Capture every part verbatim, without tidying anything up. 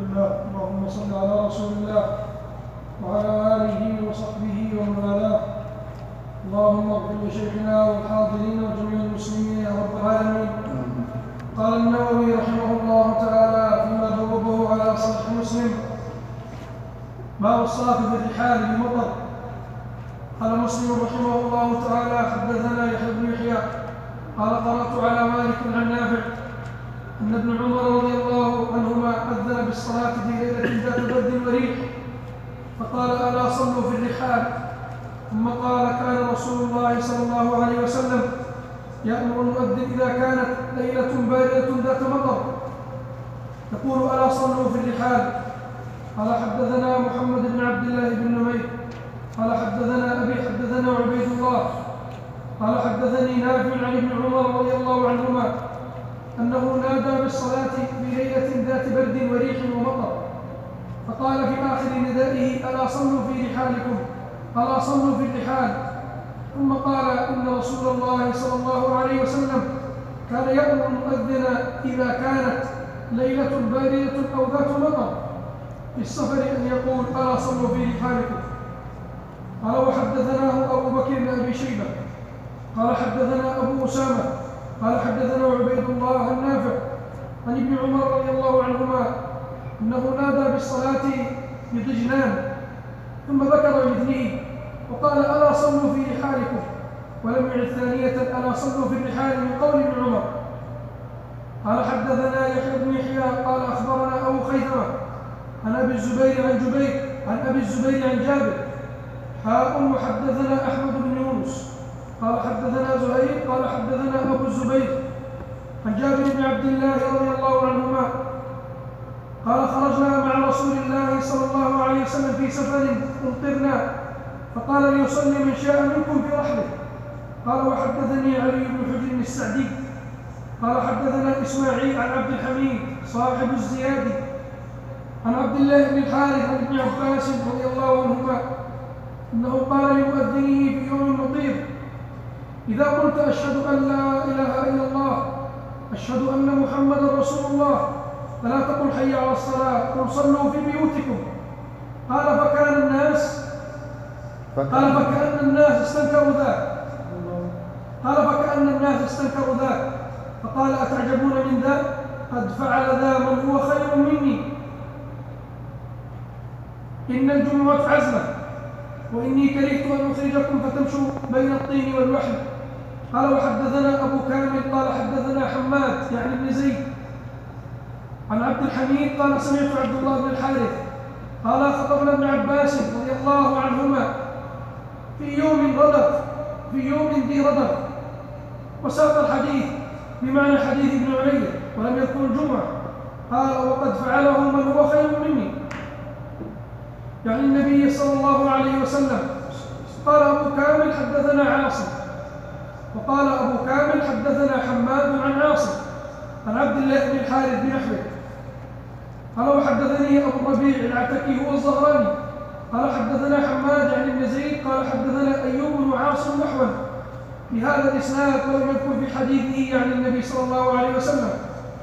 لله. اللهم صل على رسول الله وعلى آله وصحبه ومن والاه. اللهم اغفر لشيخنا والحاضرين وجميع المسلمين يا رب العالمين. قال النووي رحمه الله تعالى فيما بوبه على صحيح مسلم: باب الصلاة في الرحال بالمطر. قال مسلم رحمه الله تعالى: حدثنا يحيى بن يحيى قال قرأت على مالك عن نافع أن ابن عمر رضي الله عنهما أذن بالصلاة في ليلة ذات برد وريح فقال: ألا صلوا في الرحال. ثم قال: كان رسول الله صلى الله عليه وسلم يأمر المؤذن إذا كانت ليلة باردة ذات مطر يقول: ألا صلوا في الرحال. قال: حدثنا محمد بن عبد الله بن نمير قال حدثنا أبي حدثنا عبيد الله قال حدثني نافع عن ابن عمر رضي الله عنهما أنه نادى بالصلاة في ليلة ذات برد وريح ومطر فقال في آخر ندائه: ألا صلوا في رحالكم ألا صلوا في الرحال. ثم قال: إن رسول الله صلى الله عليه وسلم كان يأمر المؤذن إذا كانت ليلة باردة أو ذات مطر في السفر أن يقول: ألا صلوا في رحالكم. قال: وحدثناه أبو بكر بن أبي شيبة قال حدثنا أبو أسامة قال حدثنا عبيد الله النافع عن ابن عمر رضي الله عنهما أنه نادى بالصلاة بضجنان ثم ذكر مثله وقال: ألا صلوا في رحالكم، ولم يعد ثانية: ألا صلوا في الرحال من قول ابن عمر. قال: حدثنا يحيى بن يحيى قال أخبرنا أبو خيثمة عن أبي الزبير عن جبير عن أبي الزبير عن جابر حاء وحدثنا أحمد بن يونس قال حدثنا زهير قال حدثنا أبو الزبير عن جابر بن عبد الله رضي الله عنهما قال: خرجنا مع رسول الله صلى الله عليه وسلم في سفر ممطرنا فقال: ليصلي من شاء منكم في رحله. قال: وحدثني علي بن حجر السعدي قال حدثنا إسماعيل عن عبد الحميد صاحب الزيادي عن عبد الله بن الحارث عن ابن عباس رضي الله عنهما أنه قال لمؤذنه في يوم مطير: إذا قلت أشهد أن لا إله إلا الله أشهد أن محمدا رسول الله فلا تقل حي على الصلاة، قل صلوا في بيوتكم. قال: فكان الناس قال فكأن الناس استنكروا ذاك قال فكأن الناس استنكروا ذاك فقال: أتعجبون من ذا؟ قد فعل ذا من هو خير مني. إن الجمعة عزمة وإني كرهت أن أخرجكم فتمشوا بين الطين والوحل. قال: وحدثنا أبو كامل قال حدثنا حماد يعني ابن زيد عن عبد الحميد قال: سمعت عبد الله بن الحارث قال: خطبنا ابن عباس رضي الله عنهما في يوم ردف في يوم ذي ردف وساق الحديث بمعنى حديث ابن علي ولم يذكر الجمعة. قال: وقد فعله من هو خير مني، يعني النبي صلى الله عليه وسلم. قال أبو كامل: حدثنا عاصم. وقال أبو كامل: حدثنا حماد عن عاصم عن عبد الله بن الحارث بنحوه. قال: وحدثني أبو الربيع العتكي هو الزهراني قال حدثنا حماد عن ابن زيد قال حدثنا أيوب بن عاصم نحوا بهذا الإسناد ولم يذكر في حديثه يعني النبي صلى الله عليه وسلم.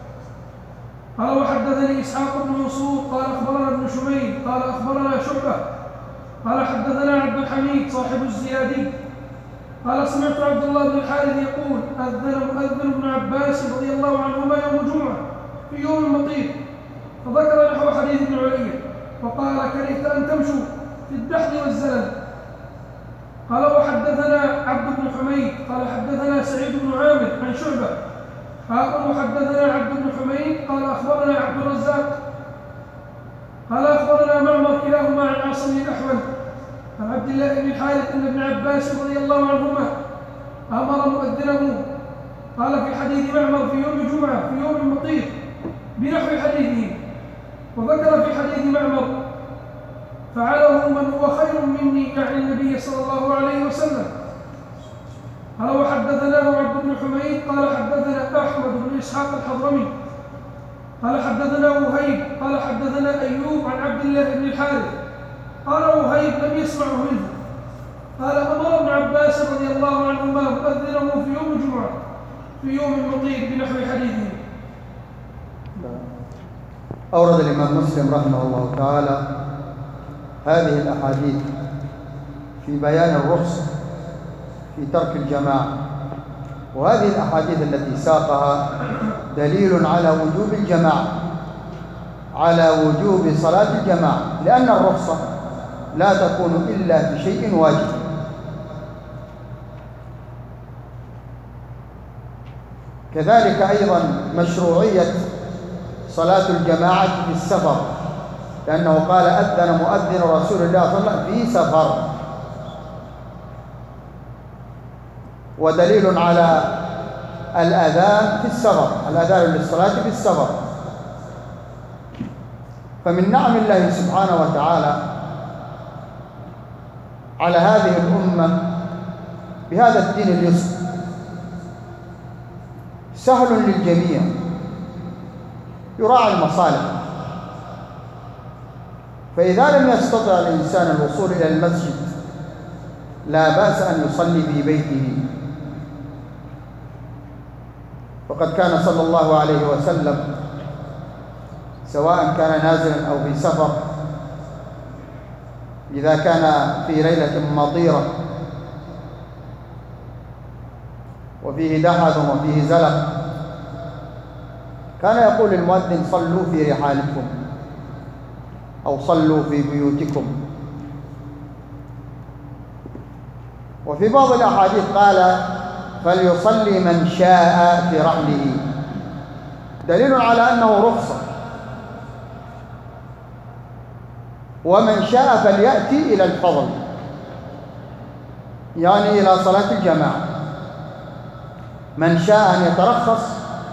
قال: وحدثني إسحاق بن منصور قال أخبرنا ابن شميل قال أخبرنا شعبة قال حدثنا عبد الحميد صاحب الزيادي قال: سمعت عبد الله بن الحارث يقول: أذن مؤذن ابن عباس رضي الله عنهما يوم الجمعة في يوم مطير، فذكر نحو حديث ابن علي وقال: كرهت أن تمشوا في الدحض والزلل. قال: وحدثنا عبد بن حميد قال حدثنا سعيد بن عامر عن شعبة حاء وحدثنا عبد بن حميد قال أخبرنا عبد الرزاق قال أخبرنا معمر كلاهما عن عاصم الأحول عن عبد الله بن الحارث أن ابن عباس رضي الله عنهما أمر مؤذنه قال في حديث معمر في يوم الجمعة في يوم مطير بنحو حديثه، وذكر في حديث معمر: فعله من هو خير مني يعني النبي صلى الله عليه وسلم. قال: وحدثناه عبد بن حميد قال حدثنا أحمد بن إسحاق الحضرمي قال حدثنا وهيب قال حدثنا أيوب عن عبد الله بن الحارث قال: وهيب لم يسمعه منه. قال: أمر ابن عباس رضي الله عنهما مؤذنه في يوم الجمعة في يوم المطير بنحو حديثه. أورد الإمام مسلم رحمه الله تعالى هذه الأحاديث في بيان الرخصة في ترك الجماعة، وهذه الأحاديث التي ساقها دليل على وجوب الجماعة، على وجوب صلاة الجماعة، لأن الرخصة لا تكون إلا في شيء واجب. كذلك أيضا مشروعية صلاة الجماعة في السفر، لأنه قال أذن مؤذن رسول الله صلى الله عليه وسلم في سفر، ودليل على الأذان في السفر، الأذان للصلاة في السفر. فمن نعم الله سبحانه وتعالى على هذه الأمة بهذا الدين اليسر، سهل للجميع، يراعي المصالح. فإذا لم يستطع الإنسان الوصول إلى المسجد لا بأس أن يصلي في بيته، وقد كان صلى الله عليه وسلم سواء كان نازلا أو في سفر، إذا كان في ليلة مطيرة وفيه دحض وفيه زلق كان يقول المؤذن صلوا في رحالكم أو صلوا في بيوتكم. وفي بعض الأحاديث قال فليصلي من شاء في رحله، دليل على أنه رخصة. ومن شاء فليأتي إلى الفضل، يعني إلى صلاة الجماعة. من شاء أن يترخص،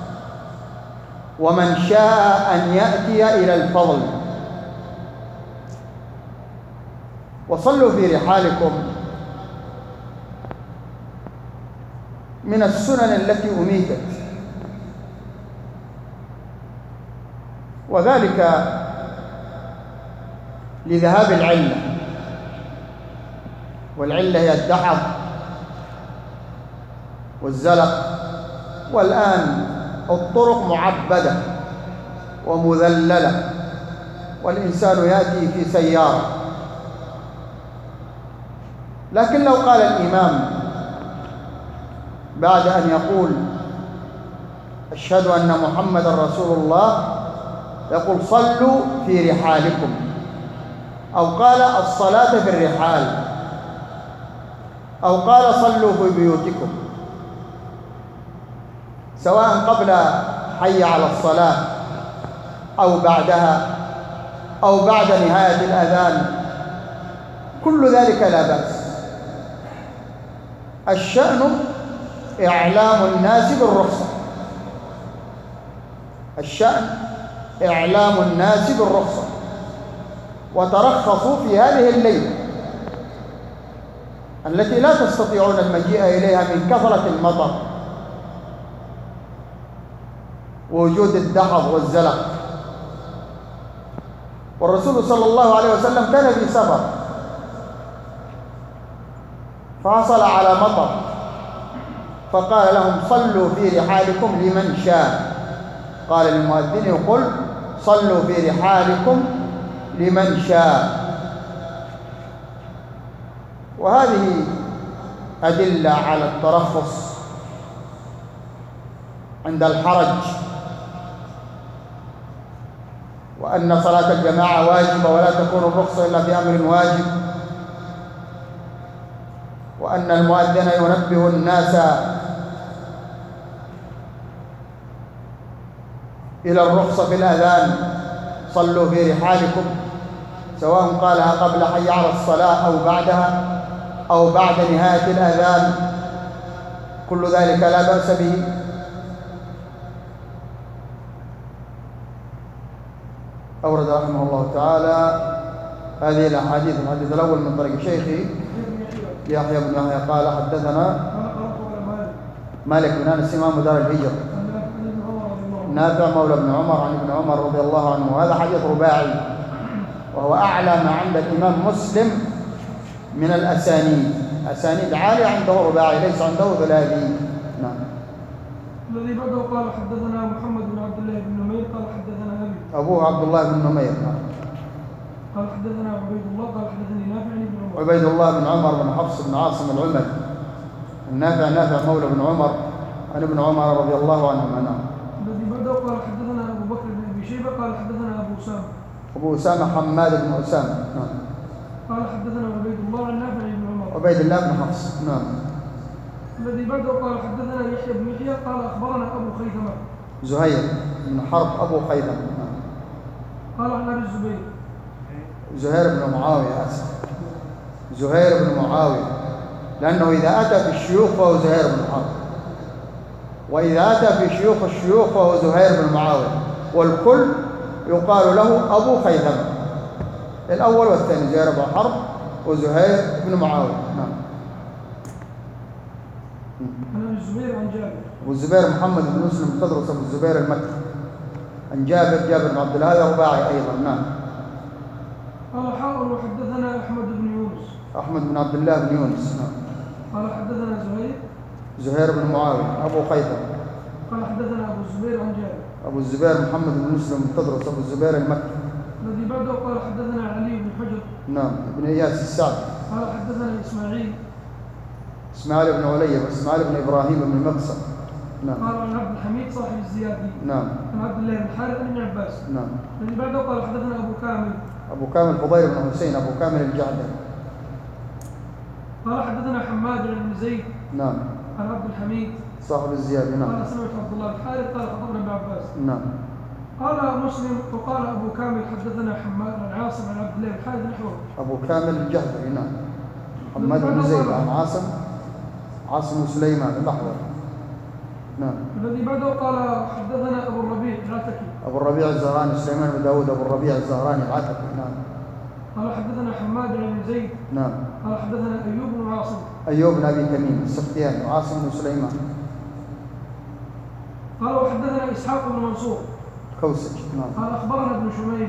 ومن شاء أن يأتي إلى الفضل. وصلوا في رحالكم من السنن التي أميتت، وذلك لذهاب العلة، والعلة هي الدحض والزلق. والآن الطرق معبدة ومذللة، والإنسان يأتي في سيارة. لكن لو قال الإمام بعد أن يقول أشهد أن محمد رسول الله يقول صلوا في رحالكم، أو قال الصلاة في الرحال، أو قال صلوا في بيوتكم، سواء قبل حي على الصلاة أو بعدها أو بعد نهاية الأذان، كل ذلك لا بأس. الشأن إعلام الناس بالرخصة، الشأن إعلام الناس بالرخصة. وترخصوا في هذه الليلة التي لا تستطيعون المجيء إليها من كثرة المطر ووجود الدحض والزلق. والرسول صلى الله عليه وسلم كان في سفر فحصل على مطر، فقال لهم صلوا في رحالكم لمن شاء. قال للمؤذن يقول صلوا في رحالكم لمن شاء. وهذه أدلة على الترخص عند الحرج، وأن صلاة الجماعة واجبة ولا تكون الرخصة إلا في أمر واجب، وأن المؤذن ينبه الناس إلى الرخصة في الأذان صلوا في رحالكم، سواء قالها قبل حي على الصلاة أو بعدها أو بعد نهاية الأذان، كل ذلك لا بأس به. أورد رحمه الله تعالى هذه الأحاديث. الحديث الأول من طريق شيخي يحيى بن يحيى قال حدثنا مالك بن أنس إمام دار الهجرة، نافع مولى بن عمر عن ابن عمر رضي الله عنه. وهذا حديث رباعي، وهو أعلى ما عند الإمام مسلم من الأسانيد، أسانيد عالية عنده رباعي، ليس عنده ثلاثي. نعم. الذي بعده قال حدثنا محمد بن عبد الله بن نمير قال حدثنا أبي. أبوه عبد الله بن نمير. قال حدثنا عبيد الله قال حدثني نافع بن عمر. عبيد الله بن عمر بن حفص بن عاصم العمري. النافع نافع مولى بن عمر عن ابن عمر رضي الله عنهما. نعم. الذي بعده قال حدثنا أبو بكر بن أبي شيبة قال حدثنا أبو أسامة. أبو أسامة حماد بن أسامة. نعم. قال حدثنا عبيد الله عن نافع بن عمر. عبيد الله بن حفص. نعم. الذي بعده قال حدثنا يحيى بن يحيى قال أخبرنا أبو خيثمة. زهير بن حرب أبو خيثمة. نعم. قال عن أبي الزبير. زهير بن معاوية. أسف. زهير بن معاوية، لأنه إذا أتى في الشيوخ فهو زهير بن حرب، وإذا أتى في شيوخ الشيوخ فهو زهير بن معاوية، والكل يقال له أبو خيثمة، الأول والثاني زهير بن حرب وزهير بن معاوية. نعم. عن أبي الزبير عن جابر. أبو الزبير محمد بن مسلم الخضرس أبو الزبير المكي. عن جابر جابر بن عبد الله هذا رباعي أيضا. نعم. قال حاول وحدثنا أحمد بن يونس. أحمد بن عبد الله بن يونس. نعم. قال حدثنا زهير. زهير بن معاوية أبو خيثمة. قال حدثنا أبو الزبير عن جابر. أبو الزبير محمد بن مسلم الخضرس أبو الزبير المكي. الذي بعده قال حدثنا علي بن حجر. نعم. ابن إياس السعدي. قال حدثنا إسماعيل. إسماعيل بن علي وإسماعيل بن إبراهيم بن مقسم. نعم. قال عن عبد الحميد صاحب الزيادي. نعم. عن عبد الله بن حارث بن عباس. نعم. الذي بعده قال حدثنا أبو كامل. أبو كامل فضيل بن حسين أبو كامل الجعدي. قال حدثنا حماد بن زيد. نعم. عن عبد الحميد صاحب الزيادي. نعم. قال سمعت عبد الله بن حارث قال خطبنا ابن عباس. نعم. قال مسلم وقال أبو كامل حدثنا حماد عن عاصم عن عبد الله بن حارث نحوه. أبو كامل الجهضري. نعم. محمد بن زيد عن عاصم عاصم بن سليمان الأحول. نعم. الذي بعده قال حدثنا أبو الربيع العتكي. أبو الربيع الزهراني سليمان بن داود أبو الربيع الزهراني العتكي. نعم. قال حدثنا حماد بن زيد. نعم. قال حدثنا أيوب بن عاصم. أيوب بن أبي تميم السختياني وعاصم بن سليمان. قال وحدثنا إسحاق بن منصور كوسج. نعم. قال أخبرنا ابن شميل.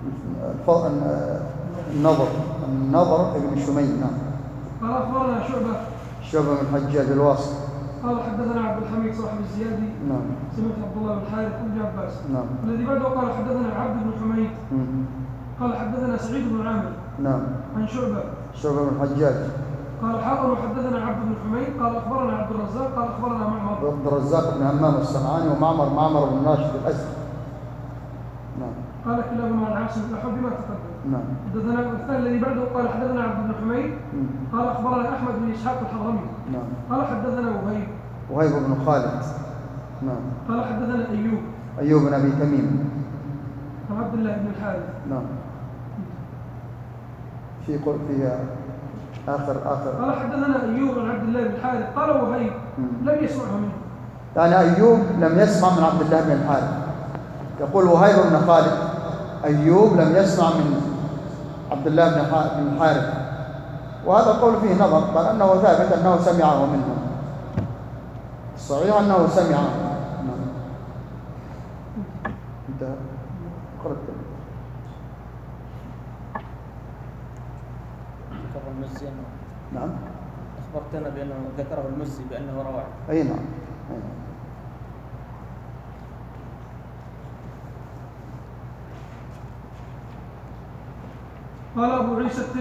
النضر النضر ابن شميل. نعم. قال أخبرنا شعبة. شعبة بن الحجاج الواسط. قال حدثنا عبد الحميد صاحب الزيادي. نعم. سمعت عبد الله بن حارث بن عباس. نعم. الذي بعده قال حدثنا عبد بن حميد. قال حدثنا سعيد بن عامر. نعم. عن شعبة. شعبة بن الحجاج. قال حاضر حدثنا عبد بن حميد قال أخبرنا عبد الرزاق قال أخبرنا معمر. عبد الرزاق بن همام الصنعاني ومعمر معمر بن راشد الأزدي. نعم. قال كلاهما عن عاصم الأحول بما تقدم. نعم. حدثنا الثاني الذي بعده قال حدثنا عبد بن حميد. قال أخبرنا أحمد بن إسحاق الحضرمي. نعم. قال حدثنا وهيب. وهيب بن خالد. نعم. قال حدثنا أيوب. أيوب بن أبي تميم. عن عبد الله بن الحارث. نعم. في قل فيها آخر آخر. قال حدثنا أيوب عن عبد الله بن الحارث قال وهيب لم يسمعه منه. يعني أيوب لم يسمع من عبد الله بن الحارث. يقول وهيب بن خالد أيوب لم يسمع من عبد الله بن الحارث، وهذا القول فيه نظر، بل أنه ثابت أنه سمعه منه. الصحيح أنه سمعه. نعم. انتهى. قرأت. ذكره المزي أنه نعم. أخبرتنا بأنه ذكره المزي بأنه رواه. أي نعم. أي نعم. قال أبو عيسى